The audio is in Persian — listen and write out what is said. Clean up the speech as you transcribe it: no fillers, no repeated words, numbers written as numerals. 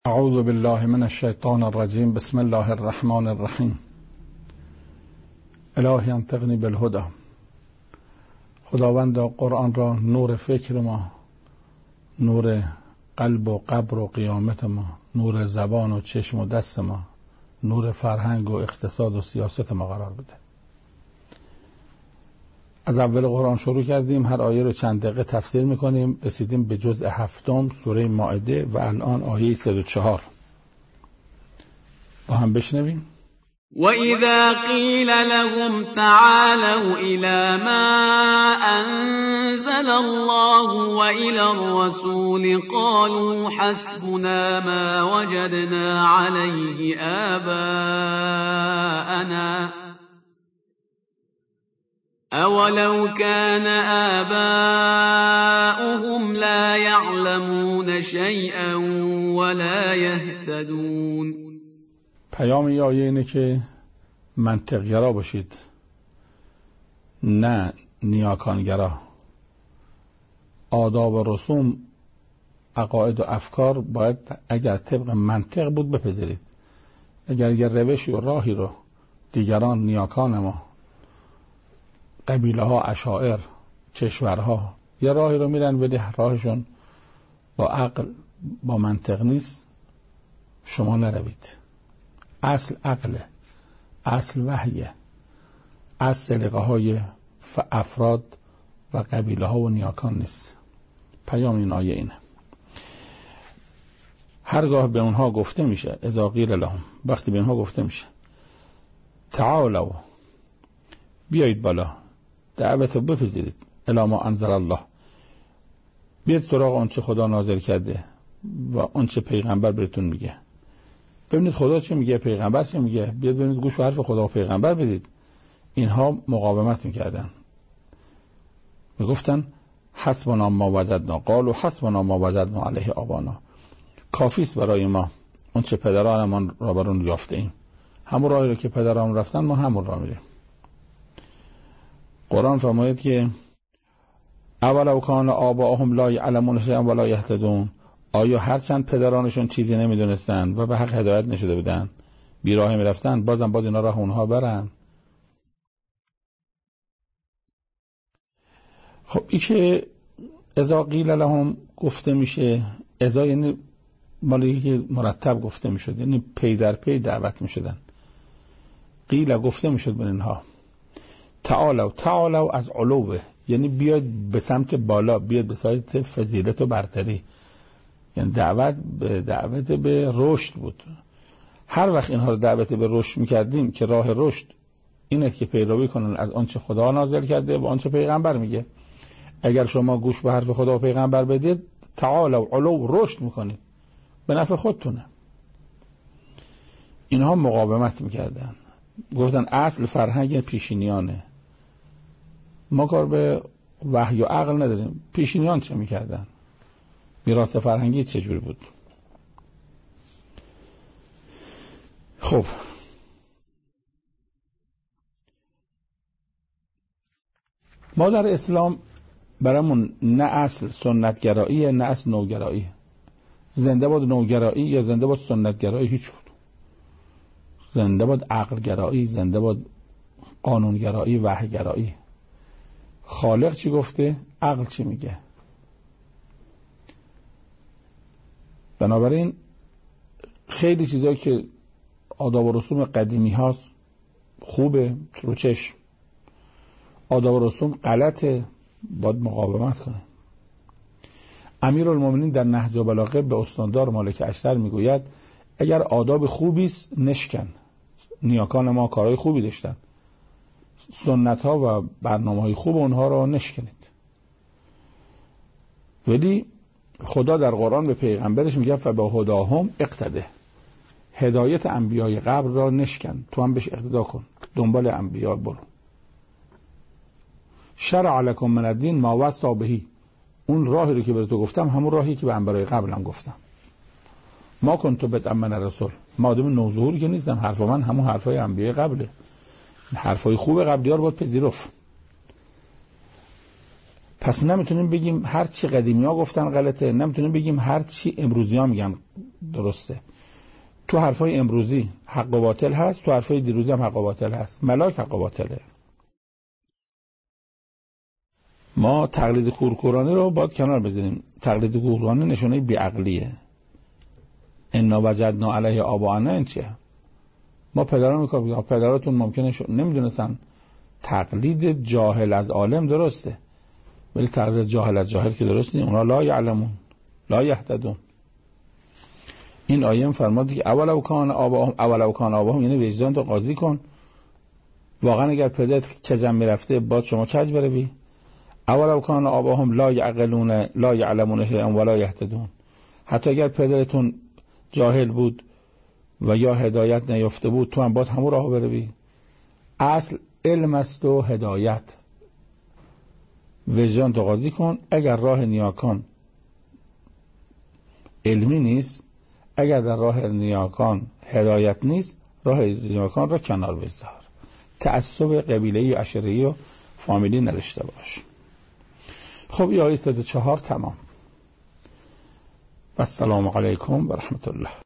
اعوذ بالله من الشیطان الرجیم. بسم الله الرحمن الرحیم. الهی انطقنی بالهدی. خداوند قرآن را نور فکر ما، نور قلب و قبر و قیامت ما، نور زبان و چشم و دست ما، نور فرهنگ و اقتصاد و سیاست ما قرار بده. از اول قرآن شروع کردیم، هر آیه رو چند دقیقه تفسیر میکنیم. رسیدیم به جزء 7 سوره مائده و الان آیه 104 با هم بشنویم. وَإِذَا قِيلَ لَهُمْ تَعَالَوْا إِلَى مَا أَنزَلَ اللَّهُ وَإِلَى الرَّسُولِ قَالُوا حَسْبُنَا مَا وَجَدْنَا عَلَيْهِ آبَاءَنَا أَوَلَوْ كَانَ آبَاؤُهُمْ لَا يَعْلَمُونَ شَيْئًا وَلَا يَهْتَدُونَ. پیام این آیه اینه که منطق‌گرا باشید، نه نیاکانگرا. آداب و رسوم، عقاید و افکار باید اگر طبق منطق بود بپذیرید. اگر یه روشی و راهی رو دیگران، نیاکان ما، قبیله ها، اشاعر، کشورها یه راهی رو میرن ولی راهشون با عقل، با منطق نیست، شما نروید. اصل عقله، اصل وحیه، اصل سلیقه های افراد و قبیله ها و نیاکان نیست. پیام این آیه اینه. هرگاه به اونها گفته میشه، اذا قیل لهم، وقتی به اونها گفته میشه تعالوا، بیایید بالا، دعوت رو بپذیرید، الی ما انزل الله، بیاید سراغ آنچه خدا نازل کرده و آنچه پیغمبر بهتون میگه. ببینید خدا چه میگه، پیغمبر چه میگه، بیاید ببینید، گوش به حرف خدا و پیغمبر بدید. اینها مقاومت میکردن، میگفتن حسبنا ما وجدنا، قالوا حسبنا ما وجدنا علیه آبانا، کافی است برای ما اون چه پدرانمان را بر اون یافته ایم، همون راهی رو که پدران رفتن ما همون راه میریم. قرآن فرماید که اولو کان آباؤهم لا یعلمون شیئا ولا یهتدون، آیا هرچند پدرانشون چیزی نمیدونستن و به حق هدایت نشده بودن، بیراهه میرفتن، بازم باید اینا راه اونها برن؟ خب این که اذا قیل لهم گفته میشه، اذا یعنی مالی که مرتب گفته میشد، یعنی پی در پی دعوت میشدن. قیل گفته میشد به اینها. تعالوا از علوه، یعنی بیاد به سمت بالا، بیاد به سمت فضیلت و برتری، یعنی دعوت به رشد بود. هر وقت اینها رو دعوت به رشد میکردیم که راه رشد اینه که پیروی کنن از آنچه خدا نازل کرده و آنچه پیغمبر میگه. اگر شما گوش به حرف خدا و پیغمبر بدید، تعالوا علو، رشد میکنید، به نفع خودتونه. اینها مقاومت میکردن، گفتن اصل فرهنگ پیشینیانه، ما کار به وحی و عقل نداریم. پیشینیان چه میکردن؟ میراث فرهنگی چجوری بود؟ خب ما در اسلام برامون نه اصل سنتگرایی، نه اصل نوگرایی. زنده باد نوگرایی یا زنده باد سنتگرایی، هیچ کدوم. زنده باد عقلگرایی، زنده باد قانونگرایی، وحیگرایی. خالق چی گفته، عقل چی میگه. بنابراین خیلی چیزایی که آداب و رسوم قدیمی هاست خوبه، رو چشم. آداب و رسوم غلطه، باید مقاومت کنه. امیرالمومنین در نهج البلاغه به استاندار مالک اشتر میگوید اگر آداب خوبی است نشکن. نیاکان ما کارهای خوبی داشتن، سنت ها و برنامه های خوب اونها را نشکنید. ولی خدا در قرآن به پیغمبرش میگه فبهداهم اقتده، هدایت انبیای قبل را نشکن، تو هم بهش اقتدا کن، دنبال انبیا برو. شرع لکم من الدین ما وصی به، اون راهی رو که به تو گفتم همون راهی که به انبیای قبلم گفتم. ما کنت بدعا من الرسول، ما آدم نوظهوری که نیستم، حرف من همون حرفای انبیای قبله، حرفای خوب قبلی‌ها رو باید پذیرفت. پس نمیتونیم بگیم هر چی قدیمی ها گفتن غلطه، نمیتونیم بگیم هر چی امروزی ها میگن درسته. تو حرفای امروزی حق و باطل هست، تو حرفای دیروزی هم حق و باطل هست. ملاک حق و باطله. ما تقلید کورکورانه رو باید کنار بذاریم. تقلید کورکورانه نشونه بیعقلیه. انا وجدنا علیه آباءنا این چیه؟ ما پدران میگم پدراتون ممکنه نمیدونستن. تقلید جاهل از عالم درسته، ولی تقلید جاهل از جاهل که درست نیست. اونا لا یعلمون لا یهتدون. این آیه فرمود که اولو کان آباهم یعنی وجدان تو قاضی کن. واقعا اگر پدرت کجم میرفته باید شما کج بروی؟ اولو کان آباهم لا یعقلون لا یعلمون شیئا ولا یهتدون. حتی اگر پدرتون جاهل بود و یا هدایت نیافته بود، تو هم باید همون راه بروی. اصل علم است و هدایت. وجدان تو قاضی کن. اگر راه نیاکان علمی نیست، اگر در راه نیاکان هدایت نیست، راه نیاکان را کنار بذار. تعصب قبیله‌ای و عشیره‌ای و فامیلی نداشته باش. خب این آیه 104 تمام. السلام علیکم و رحمت الله.